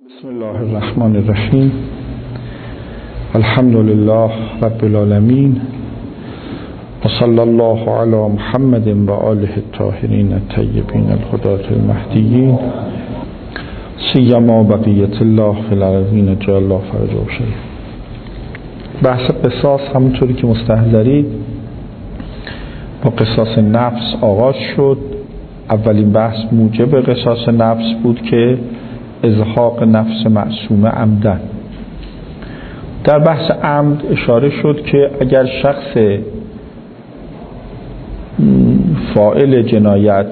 بسم الله الرحمن الرحیم. الحمد لله رب العالمین و صلی الله علی محمد و آله الطاهرین الطیبین الهداة المهدیین سیما بقیة الله فی الارضین جعل الله فرجه شریف. بحث قصاص همونطوری که مستحضرید با قصاص نفس آغاز شد. اولین بحث موجب قصاص نفس بود که ازهاق نفس معصومه عمدن. در بحث عمد اشاره شد که اگر شخص فاعل جنایت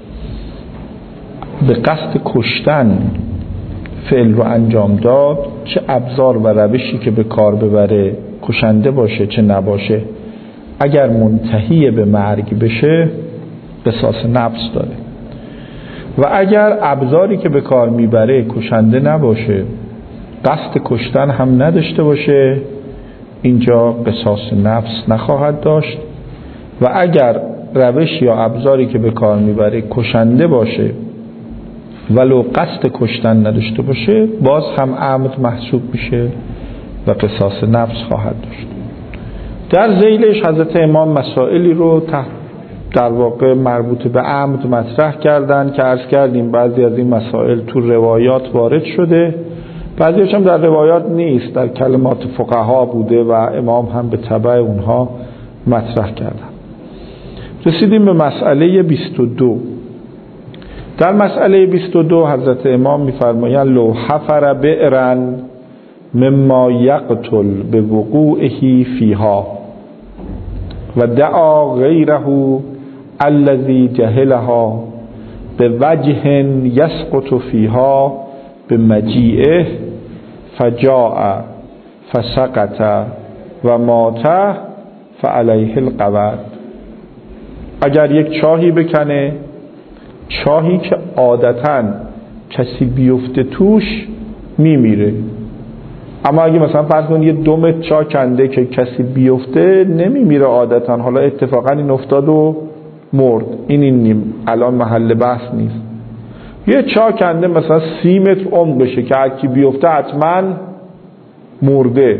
به قصد کشتن فعل رو انجام داد، چه ابزار و روشی که به کار ببره کشنده باشه چه نباشه، اگر منتهی به مرگ بشه قصاص نفس داره و اگر ابزاری که به کار میبره کشنده نباشه، قصد کشتن هم نداشته باشه، اینجا قصاص نفس نخواهد داشت. و اگر روش یا ابزاری که به کار میبره کشنده باشه ولو قصد کشتن نداشته باشه، باز هم عمد محسوب میشه و قصاص نفس خواهد داشت. در ذیلش حضرت امام مسائلی رو در واقع مربوط به عمد مطرح کردن که عرض کردیم بعضی از این مسائل تو روایات وارد شده، بعضیش هم در روایات نیست، در کلمات فقها بوده و امام هم به تبع اونها مطرح کردن. رسیدیم به مسئله 22. در مسئله 22 حضرت امام می‌فرمایند لو حفر بئرا مما یقتل به وقوعه فیها و دعا غیره الذی جهلها به وجه یسقط فیها به مجیئه فجاء فسقط و مات فعلیه القود. اگر یک چاهی بکنه، چاهی که عادتاً کسی بیفته توش میمیره، اما اگه مثلا فرض کنید یه دم چاه کنده که کسی بیفته نمیمیره عادتاً، حالا اتفاقا این افتاد و مرد، این الان محل بحث نیست. یه چاه کنده مثلا 30 متر عمق بشه که هر کی بیفته حتما مرده.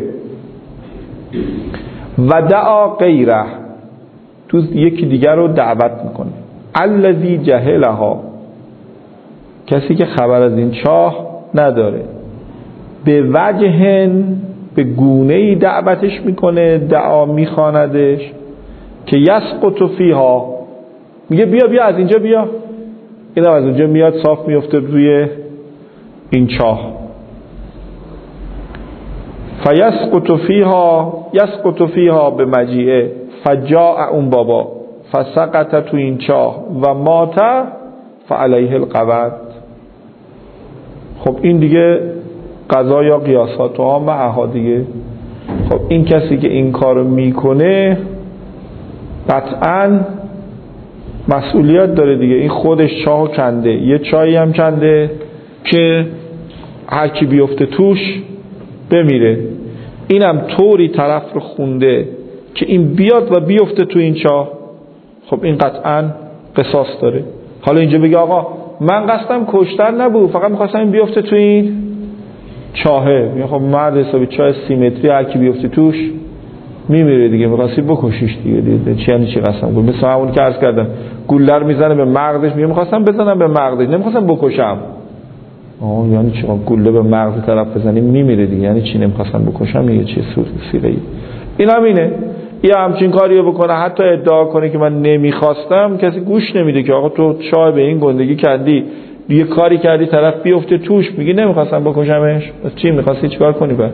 و دعا غیره، تو یکی دیگر رو دعوت میکنه، الذی جهلها، کسی که خبر از این چاه نداره، به وجه، به گونه‌ای دعوتش میکنه، دعا میخواندش که یسقط فیها، میگه بیا از اینجا بیا، اینم از اونجا میاد صاف میفته روی این چاه. یسقط فیها به مجیئه فجاء اون بابا فسقط تو این چاه و مات فعلیه القود. خب این دیگه قضا یا قیاسات ها معها دیگه. خب این کسی که این کارو میکنه قطعاً مسئولیت داره دیگه. این خودش چاهو کنده، یه چاهی هم کنده که هر کی بیفته توش بمیره، اینم طوری طرف رو خونده که این بیاد و بیفته تو این چاه، خب این قطعاً قصاص داره. حالا اینجا بگه آقا من قصدم کشتن نبود، فقط می‌خواستم این بیفته تو این چاهه، میگه خب مرد حسابی چاه 30 متری هر کی بیفته توش میمیره دیگه، می‌خواستی بکشیش دیگه. چی یعنی چی قسم بود؟ مثلا همون که عرض کردم گوله رو میزنه به مغزش، میگه می‌خواستم بزنم به مغزش، نمی‌خواستم بکشم. یعنی چی گوله به مغز طرف بزنی میمیره دیگه، یعنی چی نمی‌خواستم بکشم؟ یه چه سیغه‌ای. این همینه. یا همچین کاریو بکنه، حتی ادعا کنه که من نمی‌خواستم، کسی گوش نمیده که آقا تو چاه به این گندگی کردی، یه کاری کردی طرف بیفته توش، میگی نمی‌خواستم بکشمش، پس چی می‌خواستی چیکار کنی بعد؟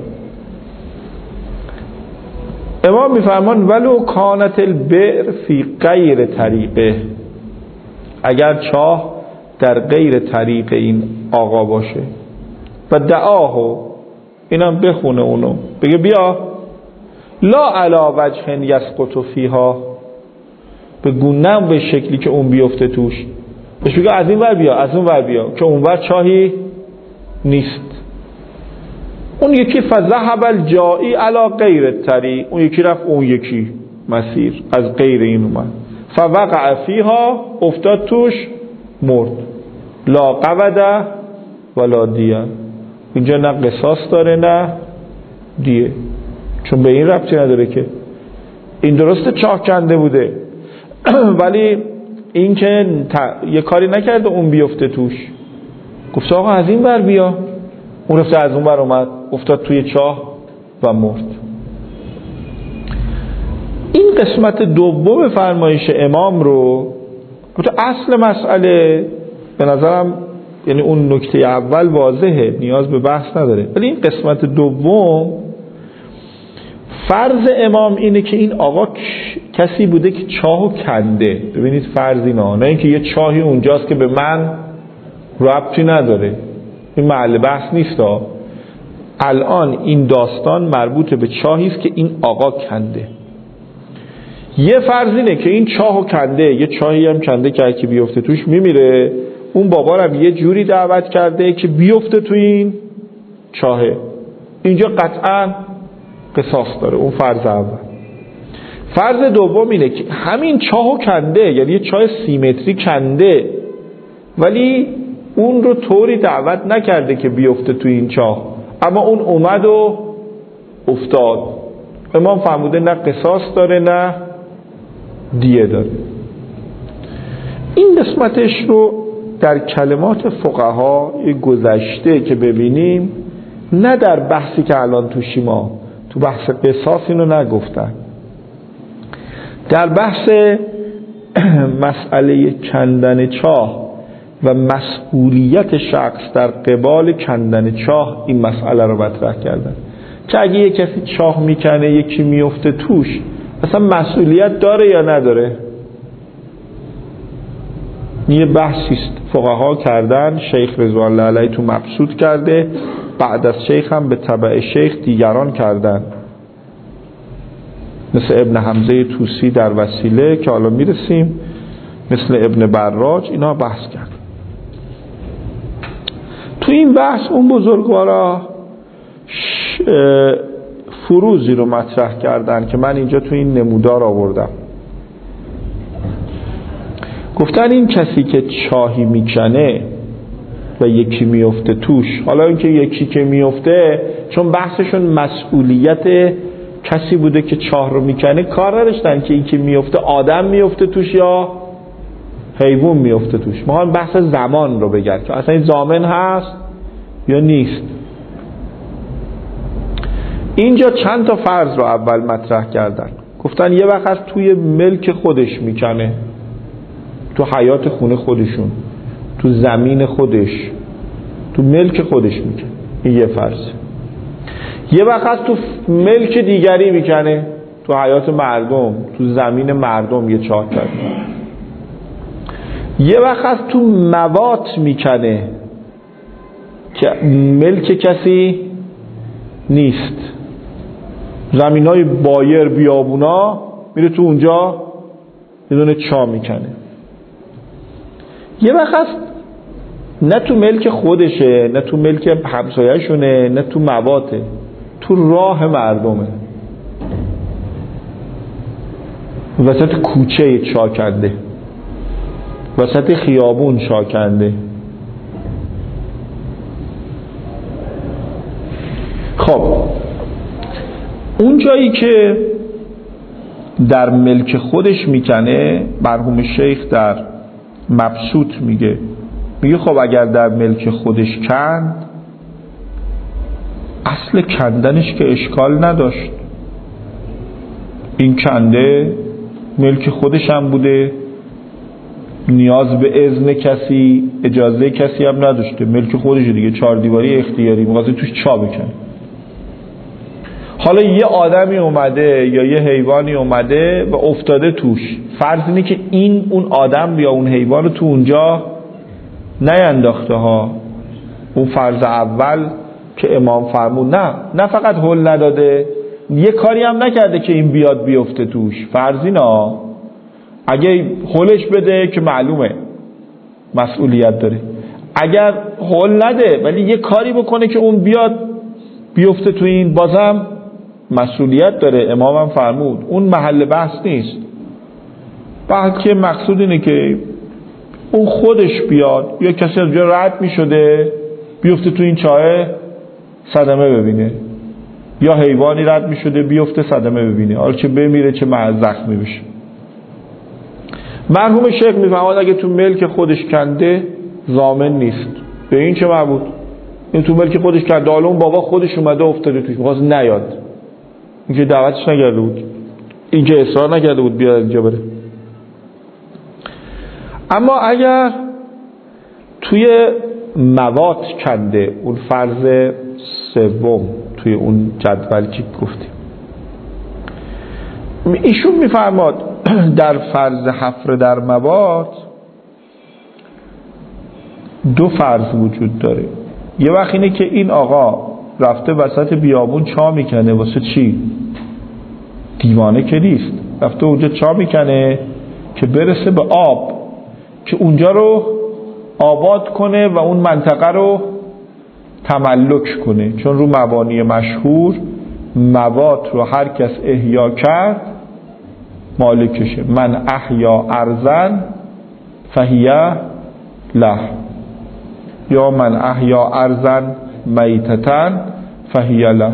امام میفرمان ولو کانت البئر فی غیر طریقه، اگر چاه در غیر طریق این آقا باشه و دعاهو، اینم بخونه اونو، بگه بیا لا علی وجه یسقط فیها، به گونه به شکلی که اون بیفته توش، بهش بگه از این ور بیا از اون ور بیا که اون ور چاهی نیست. اون یکی فذهب الجائی علی غیر الطریق، اون یکی رفت اون یکی مسیر از غیر این اومد، فوقع فیها، افتاد توش مرد، لا قود ولا دیه، اینجا نه قصاص داره نه دیه، چون به این ربطی نداره که این درسته چاه کنده بوده ولی این که یه کاری نکرده اون بیفته توش، گفت آقا از این بر بیا، اون رفته از اون بر اومد افتاد توی چاه و مرد. این قسمت دوم فرمایش امام رو اصل مسئله به نظرم، یعنی اون نکته اول واضحه نیاز به بحث نداره، ولی این قسمت دوم فرض امام اینه که این آقا کسی بوده که چاهو کنده. ببینید فرض اینا، نه اینکه یه چاهی اونجاست که به من ربطی نداره، این محل بحث نیست. الان این داستان مربوط به چاهی است که این آقا کنده. یه فرض اینه که این چاهو کنده، یه چاهی هم کنده که هرکی بیفته توش میمیره، اون بابا رو یه جوری دعوت کرده که بیفته توی این چاهه، اینجا قطعا قصاص داره. اون فرض اول. فرض دوم اینه که همین چاهو کنده، یعنی یه چاه سیمتری کنده ولی اون رو طوری دعوت نکرده که بیفته توی این چاه، اما اون اومد و افتاد. امام فرموده نه قصاص داره نه دیه داره. این قسمتش رو در کلمات فقها گذشته که ببینیم، نه در بحثی که الان توشیم ما تو بحث قصاص اینو نگفتن، در بحث مسئله کندن چاه و مسئولیت شخص در قبال کندن چاه این مسئله رو مطرح کردن که اگه یه کسی چاه میکنه یکی میفته توش، اصلا مسئولیت داره یا نداره. یه بحثیست فقها کردن، شیخ رضوان الله علیه تو مبسوط کرده، بعد از شیخ هم به تبع شیخ دیگران کردن، مثل ابن حمزه طوسی در وسیله که حالا میرسیم، مثل ابن براج، اینا بحث کرد. تو این بحث اون بزرگوارا فروزی رو مطرح کردن که من اینجا تو این نمودار آوردم. گفتن این کسی که چاهی میکنه و یکی میفته توش، حالا اینکه یکی که میفته چون بحثشون مسئولیت کسی بوده که چاه رو میکنه، کار نداشتن که این که میفته آدم میفته توش یا حیوان میفته توش. ما هم بحث زمان رو بگرد که اصلا این ضامن هست یا نیست. اینجا چند تا فرض رو اول مطرح کردن. گفتن یه وقت توی ملک خودش میکنه، تو حیات خونه خودشون، تو زمین خودش، تو ملک خودش میکنه، این یه فرض. یه وقت تو ملک دیگری میکنه، تو حیات مردم، تو زمین مردم یه چاه کرده. یه وقت تو موات میکنه که ملک کسی نیست، زمینای بایر بیابونا، میره تو اونجا یه دونه چاه میکنه. یه وقت نه تو ملک خودشه، نه تو ملک همسایه‌شونه، نه تو مواته، تو راه مردمه، وسط کوچه چاه کنده، وسط خیابون چاه کنده. خب اون جایی که در ملک خودش میکنه، مرحوم شیخ در مبسوط میگه خب اگر در ملک خودش کند، اصل کندنش که اشکال نداشت، این کنده ملک خودش هم بوده، نیاز به اذن کسی، اجازه کسی هم نداشته، ملک خودش دیگه، چهار دیواری اختیاری، می‌خواسته توش چاه بکنه. حالا یه آدمی اومده یا یه حیوانی اومده و افتاده توش، فرض اینه که این اون آدم یا اون حیوان رو تو اونجا نینداخته ها. اون فرض اول که امام فرمود، نه فقط هل نداده، یه کاری هم نکرده که این بیاد بیفته توش. فرض اینا اگه هلش بده که معلومه مسئولیت داره، اگر هل نده ولی یه کاری بکنه که اون بیاد بیفته تو این، بازم مسئولیت داره. امام هم فرمود اون محل بحث نیست، بلکه مقصود اینه که اون خودش بیاد، یا کسی از جا رد می شده بیفته تو این چاه صدمه ببینه، یا حیوانی رد می شده بیفته صدمه ببینه، حالا چه بمیره چه زخمی بشه. مرحوم شیخ میفهمد اگه تو ملک خودش کنده ضامن نیست. به این چه مربوط؟ این تو ملک خودش کنده، حالا اون بابا خودش اومده افتاده توش، می‌خواست نیاد، این که دعوتش نکرده بود، این که اصرار نکرده بود بیاد اینجا بره. اما اگر توی مواد کنده، اون فرض سوم توی اون جدول که گفتیم، ایشون میفرماد در فرض حفر در مواد دو فرض وجود داره. یه وقت اینه که این آقا رفته وسط بیابون چا میکنه، واسه چی؟ دیوانه که نیست، رفته اونجا چا میکنه که برسه به آب، که اونجا رو آباد کنه و اون منطقه رو تملک کنه، چون رو مبانی مشهور مواد رو هر کس احیا کرد مالکشه. من احیا ارضا فهیه له، یا من احیا ارضا میتتا فهیه له.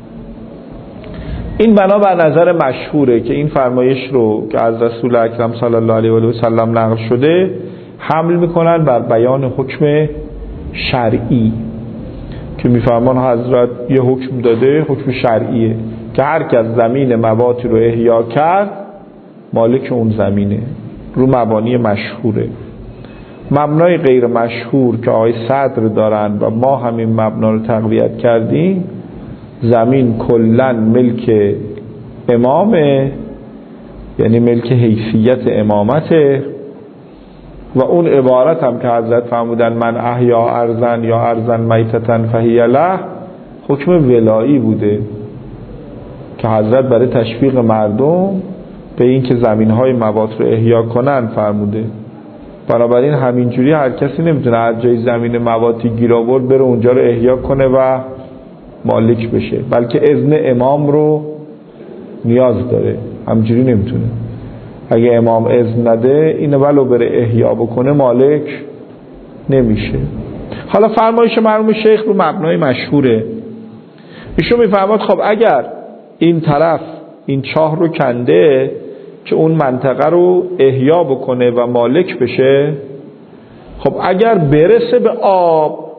این بنا بر نظر مشهوره که این فرمایش رو که از رسول اکرم صلی الله علیه و سلم نقل شده حمل میکنن بر بیان حکم شرعی، که میفرمان حضرت یه حکم داده، حکم شرعیه که هر کس زمین موادی رو احیا کرد مالک اون زمینه، رو مبانی مشهوره. مبنای غیر مشهور که آقای صدر دارن و ما همین مبنا رو تقویت کردیم، زمین کلن ملک امامه، یعنی ملک حیثیت امامته، و اون عبارت هم که حضرت فرمودن من احیا ارضا یا ارضا میتتا فهی له حکم ولایی بوده که حضرت برای تشویق مردم به این که زمینهای مواد رو احیا کنن فرموده. بنابراین همینجوری هر کسی نمیتونه هر جای زمین موادی گیر آورد بره اونجا رو احیا کنه و مالک بشه، بلکه اذن امام رو نیاز داره، همینجوری نمیتونه. اگه امام اذن نده اینو ولو بره احیا بکنه مالک نمیشه. حالا فرمایش مرحوم شیخ رو مبنای مشهوره. ایشون میفرماد خب اگر این طرف این چاه رو کنده که اون منطقه رو احیا بکنه و مالک بشه، خب اگر برسه به آب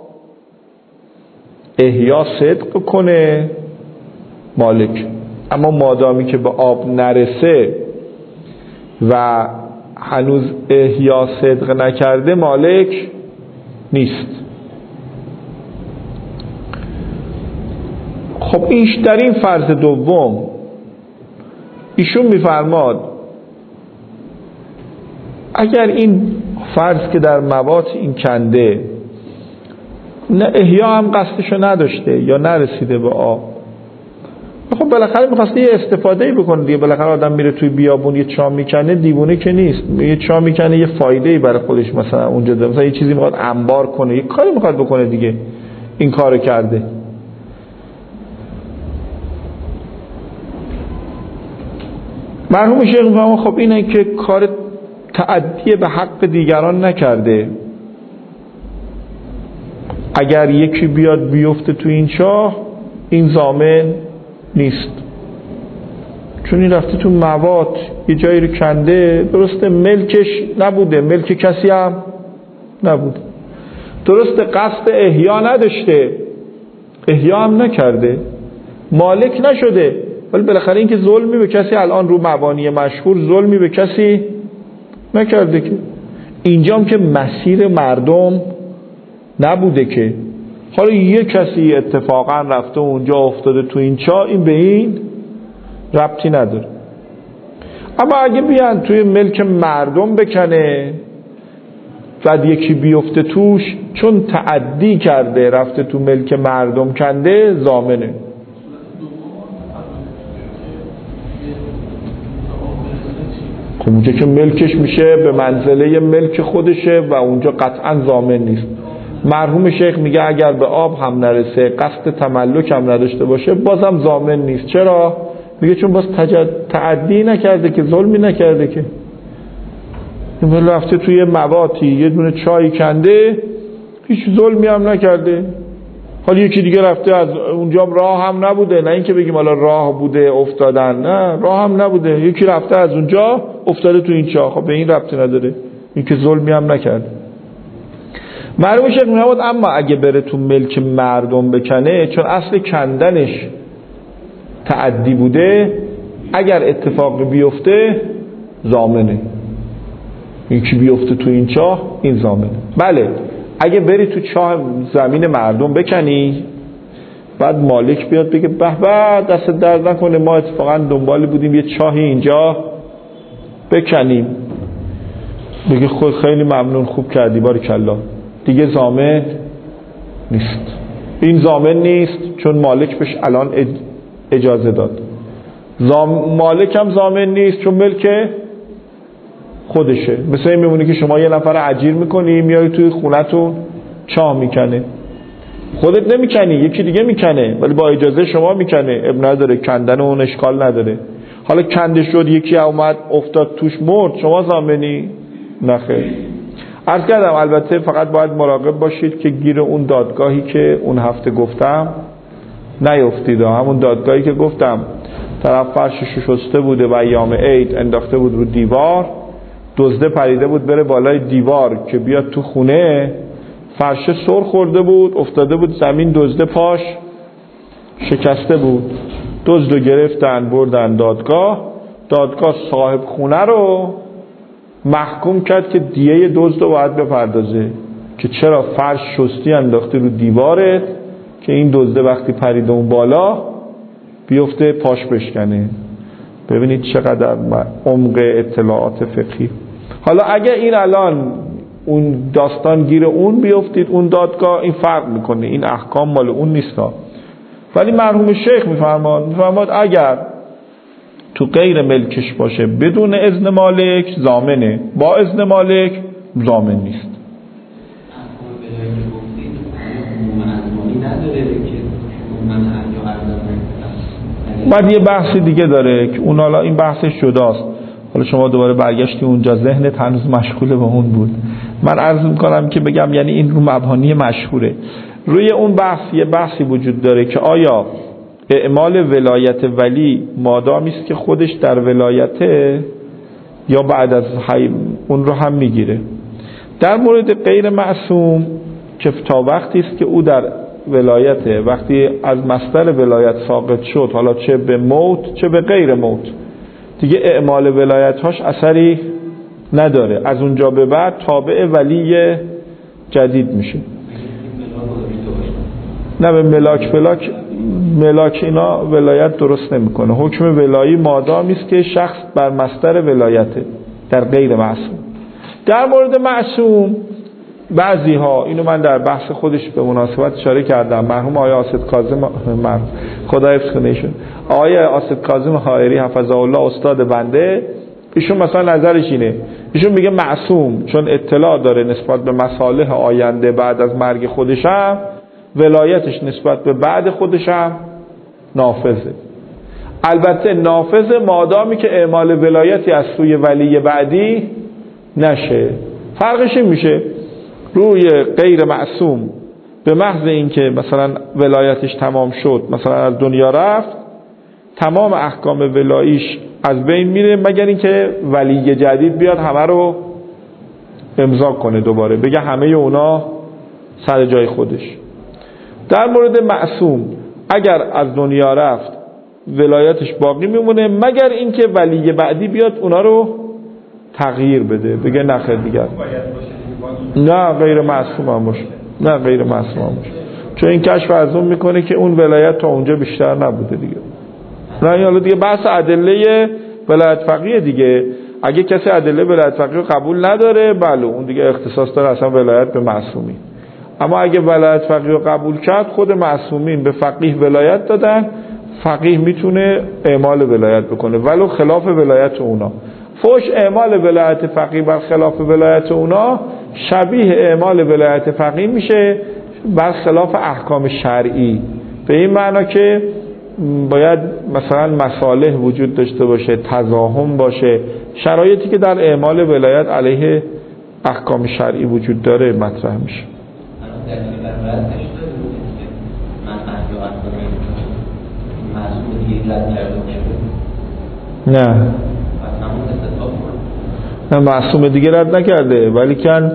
احیا صدق کنه مالک، اما مادامی که به آب نرسه و هنوز احیا صدق نکرده مالک نیست. خب اینش در این فرض دوم ایشون میفرماد اگر این فرض که در مواد این کنده نه احیا هم قصدشو نداشته یا نرسیده به آب، خب بالاخره می‌خواسته یه استفاده‌ای بکنه دیگه. بالاخره آدم میره توی بیابون یه چاه میکنه، دیوونه که نیست، یه چاه میکنه یه فایده‌ای برای خودش مثلا اونجا داره، مثلا یه چیزی میخواد انبار کنه، یه کاری میخواد بکنه دیگه، این کارو کرده. مرحوم شیخ میگه خب اینه که کار تعدی به حق دیگران نکرده. اگر یکی بیاد بیفته تو این چاه این ضامن نیست، چون این رفته تو مواد یه جایی رو کنده، درسته ملکش نبوده، ملک کسی هم نبوده، درسته قصد احیا نداشته، احیا هم نکرده، مالک نشده، ولی بالاخره این که ظلمی به کسی الان رو مبانی مشهور ظلمی به کسی نکرده که اینجام که مسیر مردم نبوده که حالا یه کسی اتفاقا رفته اونجا افتاده تو این چاه، این به این ربطی نداره. اما اگه بیان توی ملک مردم بکنه بعد یکی بیفته توش، چون تعدی کرده رفته تو ملک مردم کنده ضامنه. خب اونجا که ملکش میشه به منزله ملک خودشه و اونجا قطعا ضامن نیست. مرحوم شیخ میگه اگر به آب هم نرسه قصد تملک هم نداشته باشه بازم ضامن نیست. چرا؟ میگه چون باز تعدی نکرده که، ظلمی نکرده که، این رفته توی مواتی یه دونه چای کنده، هیچ ظلمی هم نکرده، حالا یکی دیگه رفته از اونجا راه هم نبوده، نه اینکه بگیم حالا راه بوده افتادن، نه راه هم نبوده، یکی رفته از اونجا افتاده تو این چاه، خب به این ربطی نداره، این که ظلمی هم نکرد. مرحوم شیخ می‌فرماد اما اگه بره تو ملک مردم بکنه، چون اصل کندنش تعدی بوده، اگر اتفاق بیفته ضامنه، این که بیفته تو این چاه این ضامنه. بله اگه بری تو چاه زمین مردم بکنی، بعد مالک بیاد بگه به به دست درد نکنه ما اتفاقا دنبالی بودیم یه چاهی اینجا بکنیم، بگه خود خیلی ممنون خوب کردی باریکالله، دیگه ضامن نیست. این ضامن نیست چون مالک بهش الان اجازه داد. مالک هم ضامن نیست چون ملک خودشه. مثل این میمونه که شما یه نفر اجیر میکنی، میاری توی خونتون چاه میکنه، خودت نمیکنی یکی دیگه میکنه ولی با اجازه شما میکنه، اب نداره، کندن اون اشکال نداره. حالا کنده شد یکی اومد افتاد توش مرد، شما ضامنی؟ نخیر. عرض کردم البته فقط باید مراقب باشید که گیر اون دادگاهی که اون هفته گفتم نیفتید. همون دادگاهی که گفتم طرف فرشش شسته بوده و ایام عید انداخته بود رو دیوار، دزده پریده بود بره بالای دیوار که بیاد تو خونه، فرشه سر خورده بود افتاده بود زمین، دزده پاش شکسته بود، دزدو گرفتن بردن دادگاه صاحب خونه رو محکوم کرد که دیه دزدو باید بپردازه که چرا فرش شستی انداخته رو دیوارت که این دزده وقتی پریده اون بالا بیفته پاش بشکنه. ببینید چقدر عمق اطلاعات فقهی. حالا اگه این الان اون داستان گیر اون بیفتید اون دادگاه، این فرق میکنه، این احکام مال اون نیستا. ولی مرحوم شیخ میفرماد اگر تو غیر ملکش باشه بدون اذن مالک ضامنه، با اذن مالک ضامن نیست. بعد یه بحث دیگه داره که اون حالا این بحثش جداست. حالا شما دوباره برگشتی اونجا، ذهنت هنوز مشغول به اون بود. من عرض میکنم که بگم یعنی این رو مبانی مشهوره. روی اون بحث یه بحثی وجود داره که آیا اعمال ولایت ولی مادامی است که خودش در ولایته یا بعد از اون رو هم میگیره. در مورد غیر معصوم که تا وقتی است که او در ولایته، وقتی از مصدر ولایت ساقط شد، حالا چه به موت چه به غیر موت، دیگه اعمال ولایت‌هاش اثری نداره، از اونجا به بعد تابع ولی جدید میشه. نه به ملاک اینا ولایت درست نمیکنه. حکم ولایی مادامی است که شخص بر مصدر ولایته در غیر معصوم. در مورد معصوم بعضی ها، اینو من در بحث خودش به مناسبت اشاره کردم، مرحوم آقای آصد کاظم خدا حفظ کنه ایشون، آقای آصد کاظم حائری حفظه الله استاد بنده، ایشون مثلا نظرش اینه، ایشون میگه معصوم چون اطلاع داره نسبت به مصالح آینده بعد از مرگ خودشم، ولایتش نسبت به بعد خودشم نافذه. البته نافذه مادامی که اعمال ولایتی از سوی ولی بعدی نشه. فرقش این میشه روی غیر معصوم به محض اینکه مثلا ولایتش تمام شد، مثلا از دنیا رفت، تمام احکام ولاییش از بین میره مگر اینکه ولی جدید بیاد همه رو امضا کنه دوباره، بگه همه اونا سر جای خودش. در مورد معصوم اگر از دنیا رفت ولایتش باقی میمونه مگر اینکه ولی بعدی بیاد اونا رو تغییر بده، بگه نخیر دیگر نه غیر معصوم هم باشه، نه غیر معصوم هم باشه، چون این کشف از اون میکنه که اون ولایت تا اونجا بیشتر نبوده دیگه. نه حالا دیگه بحث ادله ولایت فقیه دیگه. اگه کسی ادله ولایت فقیه قبول نداره، بله اون دیگه اختصاص داره اصلا ولایت به معصومی. اما اگه ولایت فقیه قبول کرد، خود معصومین به فقیه ولایت دادن، فقیه میتونه اعمال ولایت بکنه ولو خلاف ولایت اونا. فوش اعمال ولایت فقیه بر خلاف ولایت اونا شبیه اعمال ولایت فقیه میشه بر خلاف احکام شرعی، به این معنا که باید مثلا مصالح وجود داشته باشه، تضاهم باشه، شرایطی که در اعمال ولایت علیه احکام شرعی وجود داره مطرح میشه. قیامت کنیم مسئول دیگه رد کرده باشه؟ نه پس همون استثبات نه معصوم دیگه رد نکرده، ولی کن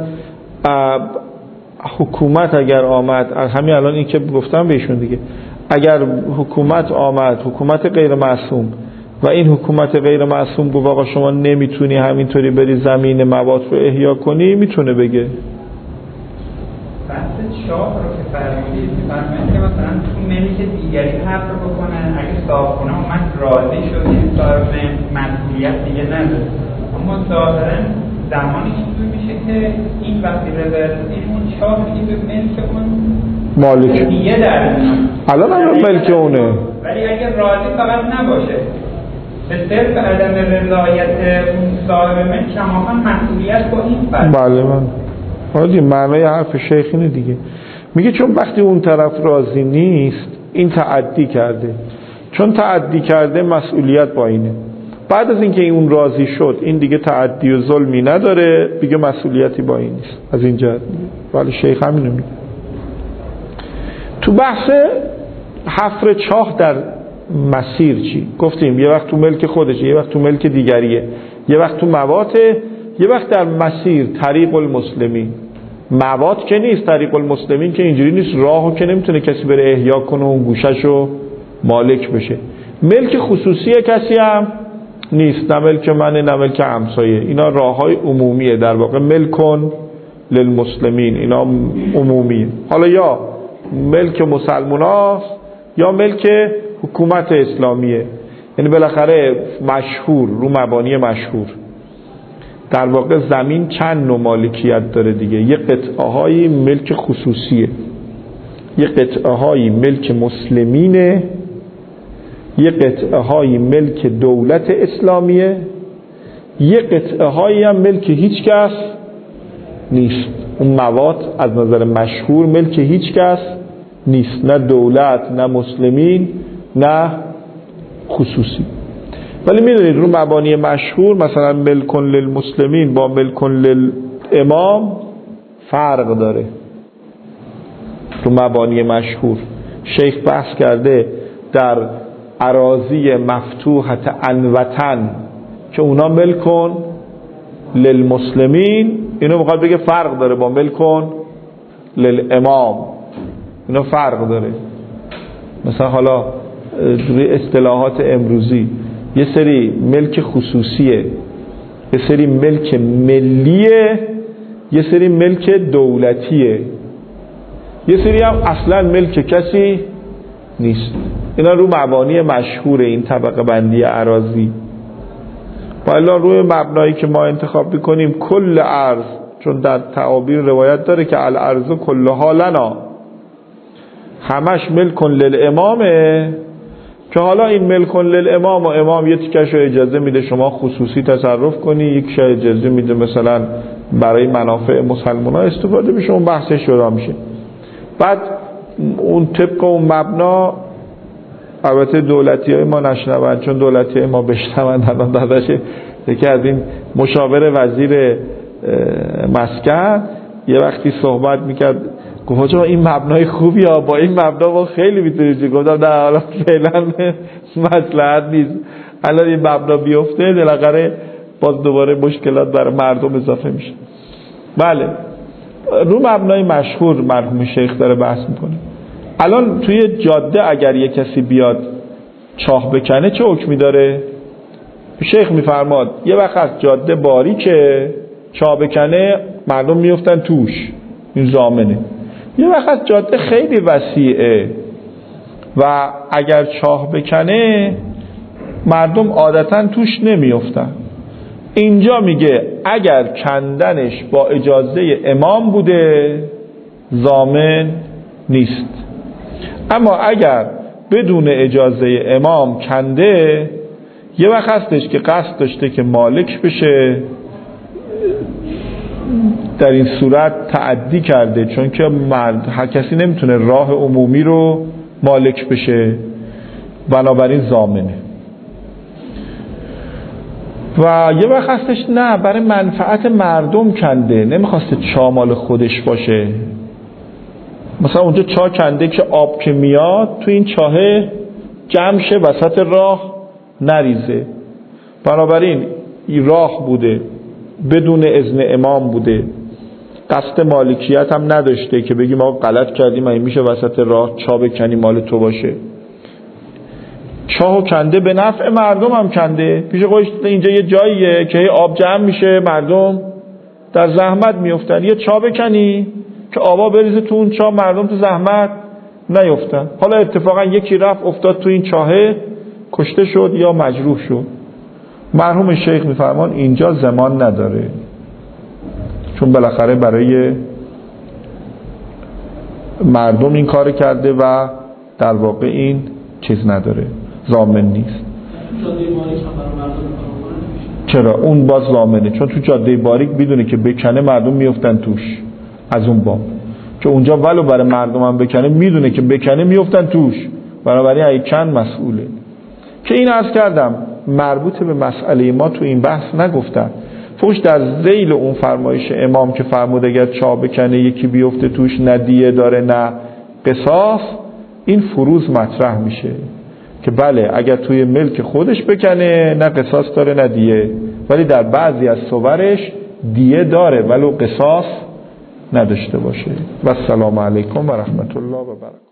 حکومت اگر آمد، همین الان این که گفتم بهشون دیگه، اگر حکومت آمد، حکومت غیر معصوم، و این حکومت غیر معصوم گفت آقا شما نمیتونی همینطوری بری زمین مواد رو احیا کنی، میتونه بگه. بحث شاه رو که فرمودید که مثلا تو ملک دیگری حق رو بکنه، اگه صاحبخونه اومد راضی شد این صاحب مسئولیت دیگه نداره، اما ظاهرا زمانی چطور میشه که این وقتی رزرسین اون شاه میگه به ملک اون مالک دیگه در الان هم ملک اونه، ولی اگه راضی فقط نباشه به صرف عدم رضایت اون صاحب ملک هماهنگ مسئولیت با این فرد. بله من حالی معنای حرف شیخ اینه دیگه، میگه چون وقتی اون طرف راضی نیست این تعدی کرده، چون تعدی کرده مسئولیت با اینه، بعد از اینکه اون راضی شد این دیگه تعدی و ظلمی نداره، دیگه مسئولیتی با این نیست. از این جهت ولی شیخ همینو میگه. تو بحث حفر چاه در مسیر چی گفتیم؟ یه وقت تو ملک خودشه، یه وقت تو ملک دیگریه، یه وقت تو مواته، یه وقت در مسیر طریق المسلمین. مواد که نیست، طریق المسلمین که اینجوری نیست، راهو که نمیتونه کسی بره احیا کنه و اون گوششو مالک بشه. ملک خصوصی کسی هم نیست، نه ملک منه نه ملک همسایه، اینا راههای عمومیه، در واقع ملکن للمسلمین، اینا عمومیه. حالا یا ملک مسلماناست یا ملک حکومت اسلامیه، یعنی بالاخره مشهور رو مبانی مشهور. در واقع زمین چند نوع مالکیت داره دیگه، یه قطعه های ملک خصوصیه، یه قطعه های ملک مسلمینه، یه قطعه های ملک دولت اسلامیه، یه قطعه هایی هم ملک هیچ کس نیست. اون مواد از نظر مشهور ملک هیچ کس نیست، نه دولت نه مسلمین نه خصوصی. ولی میدونید رو مبانی مشهور مثلا ملکن للمسلمین با ملکن للامام فرق داره. رو مبانی مشهور شیخ بحث کرده در اراضی مفتوحت انوطن که اونا ملکن للمسلمین، اینو میخواد بگه فرق داره با ملکن للامام، اینا فرق داره. مثلا حالا روی اصطلاحات امروزی یه سری ملک خصوصیه، یه سری ملک ملیه، یه سری ملک دولتیه، یه سری هم اصلا ملک کسی نیست. اینا رو مبانی مشهور این طبقه بندی اراضی. والا روی مبنایی که ما انتخاب بکنیم کل ارض، چون در تعابیر روایت داره که الارض کلها لنا، همش ملکن للامامه، که حالا این ملکن للامام و امام یه تیکش رو اجازه میده شما خصوصی تصرف کنی، یکیش اجازه میده مثلا برای منافع مسلمان ها استفاده بشه، اون بحثش شروع میشه. بعد اون طبق اون مبنا، البته دولتی های ما نشنوند، چون دولتی های ما بشنوند الان داداشه یکی از این مشاور وزیر مسکن یه وقتی صحبت میکرد گفت آجا این مبنای خوبی ها، با این مبنا ما خیلی میتونیم. گفتم نه حالا فعلا مصلحت نیست، الان این مبنا بیفته بالاخره باز دوباره مشکلات برای مردم اضافه میشه. بله رو مبنای مشهور مرحوم شیخ داره بحث میکنه. الان توی جاده اگر یه کسی بیاد چاه بکنه چه حکمی داره؟ شیخ میفرماد یه وقت از جاده باریکه چاه بکنه مردم میفتن توش، این ضامنه. یه وقت از جاده خیلی وسیعه و اگر چاه بکنه مردم عادتا توش نمیفتن. اینجا میگه اگر کندنش با اجازه امام بوده ضامن نیست، اما اگر بدون اجازه امام کنده یه وقت هستش که قصد داشته که مالک بشه، در این صورت تعدی کرده، چون که هر کسی نمیتونه راه عمومی رو مالک بشه، بنابراین ضامنه. و یه وقت هستش نه برای منفعت مردم کنده، نمیخواسته چاه مال خودش باشه، مثلا اونجا چاه کنده که آب که میاد تو این چاهه جمع شه وسط راه نریزه. بنابراین این راه بوده، بدون اذن امام بوده، قصد مالکیت هم نداشته که بگیم آقا غلط کردیم این میشه وسط راه چاه بکنی مال تو باشه. چاهو کنده به نفع مردم هم کنده. پیش خودش اینجا یه جاییه که آب جمع میشه، مردم در زحمت میفتن، یه چاه بکنی که آبا بریزه تو اون چاه، مردم تو زحمت نیفتن. حالا اتفاقا یکی رفت افتاد تو این چاهه کشته شد یا مجروح شد. مرحوم شیخ میفرمان اینجا زمان نداره، چون بالاخره برای مردم این کار کرده و در واقع این چیز نداره، ضامن نیست. چرا؟ اون باز ضامنه، چون تو جاده باریک بدونه که بکنه مردم میفتن توش از اون باب، که اونجا ولو برای مردم هم بکنه میدونه که بکنه میفتن توش، بنابراین اگه کن مسئوله. که این عرض کردم مربوط به مسئله ما تو این بحث نگفتن، فوش در ذیل اون فرمایش امام که فرمود اگر چاه بکنه یکی بیفته توش، نه دیه داره نه قصاص، این فروض مطرح میشه که بله اگر توی ملک خودش بکنه نه قصاص داره نه دیه، ولی در بعضی از صورش دیه داره ولو قصاص نداشته باشه. و السلام علیکم و رحمت الله و برکاته.